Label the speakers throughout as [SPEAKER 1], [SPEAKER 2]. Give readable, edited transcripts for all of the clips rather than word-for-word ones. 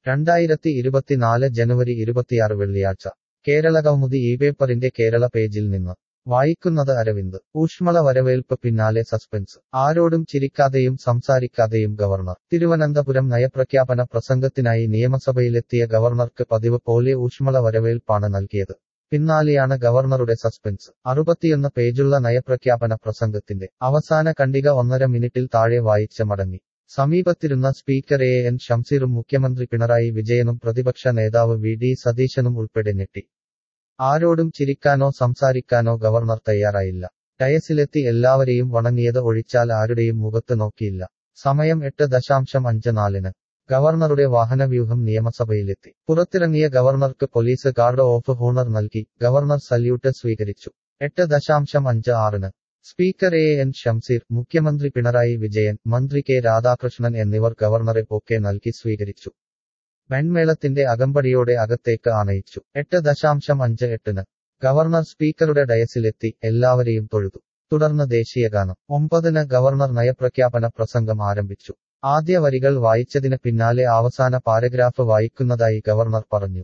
[SPEAKER 1] 2024 ജനുവരി 26 വെള്ളിയാഴ്ച കേരളകൗമുദി ഇപേപ്പറിന്റെ കേരള പേജിൽ നിന്ന് വായിക്കുന്നത് അരവിന്ദ്. ഊഷ്മള വരവേൽപ്പ് പിന്നാലെ സസ്പെൻസ്. ആരോടും ചിരിക്കാതെയും സംസാരിക്കാതെയും ഗവർണർ. തിരുവനന്തപുരം നയപ്രഖ്യാപന പ്രസംഗത്തിനായി നിയമസഭയിലെത്തിയ ഗവർണർക്ക് പതിവ് പോലെ ഊഷ്മള വരവേൽപ്പാണ് നൽകിയത്. പിന്നാലെയാണ് ഗവർണറുടെ സസ്പെൻസ്. 61 പേജുള്ള നയപ്രഖ്യാപന പ്രസംഗത്തിന്റെ അവസാന ഖണ്ഡിക 1.5 മിനിറ്റിൽ താഴെ വായിച്ച് മടങ്ങി. സമീപത്തിരുന്ന സ്പീക്കർ എൻ ഷംസീറും മുഖ്യമന്ത്രി പിണറായി വിജയനും പ്രതിപക്ഷ നേതാവ് വി സതീശനും ഉൾപ്പെടെ ഞെട്ടി. ആരോടും ചിരിക്കാനോ സംസാരിക്കാനോ ഗവർണർ തയ്യാറായില്ല. ഡയസിലെത്തി എല്ലാവരെയും വണങ്ങിയത് ഒഴിച്ചാൽ ആരുടെയും മുഖത്ത് നോക്കിയില്ല. സമയം 8:54 ഗവർണറുടെ വാഹനവ്യൂഹം നിയമസഭയിലെത്തി. പുറത്തിറങ്ങിയ ഗവർണർക്ക് പോലീസ് ഗാർഡ് ഓഫ് ഹോണർ നൽകി. ഗവർണർ സല്യൂട്ട് സ്വീകരിച്ചു. 8:56 സ്പീക്കർ എൻ ഷംസീർ, മുഖ്യമന്ത്രി പിണറായി വിജയൻ, മന്ത്രി കെ രാധാകൃഷ്ണൻ എന്നിവർ ഗവർണറെ ബൊക്കെ നൽകി സ്വീകരിച്ചു. വെൺമേളത്തിന്റെ അകമ്പടിയോടെ അകത്തേക്ക് ആനയിച്ചു. 8:58 ഗവർണർ സ്പീക്കറുടെ ഡയസിലെത്തി എല്ലാവരെയും തൊഴുതു. തുടർന്ന് ദേശീയഗാനം. 9 ഗവർണർ നയപ്രഖ്യാപന പ്രസംഗം ആരംഭിച്ചു. ആദ്യ വരികൾ വായിച്ചതിന് പിന്നാലെ അവസാന പാരഗ്രാഫ് വായിക്കുന്നതായി ഗവർണർ പറഞ്ഞു.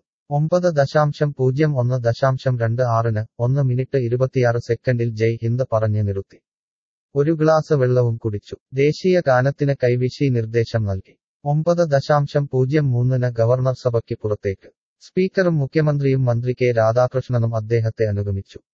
[SPEAKER 1] 9:01.26 1 മിനിറ്റ് 26 സെക്കൻഡിൽ ജയ് ഹിന്ദ് പറഞ്ഞ് നിർത്തി. ഒരു ഗ്ലാസ് വെള്ളവും കുടിച്ചു. ദേശീയ ഗാനത്തിന് കൈവീശി നിർദ്ദേശം നൽകി. 9:03 ഗവർണർ സഭയ്ക്ക് പുറത്തേക്ക്. സ്പീക്കറും മുഖ്യമന്ത്രിയും മന്ത്രി കെ രാധാകൃഷ്ണനും അദ്ദേഹത്തെ അനുഗമിച്ചു.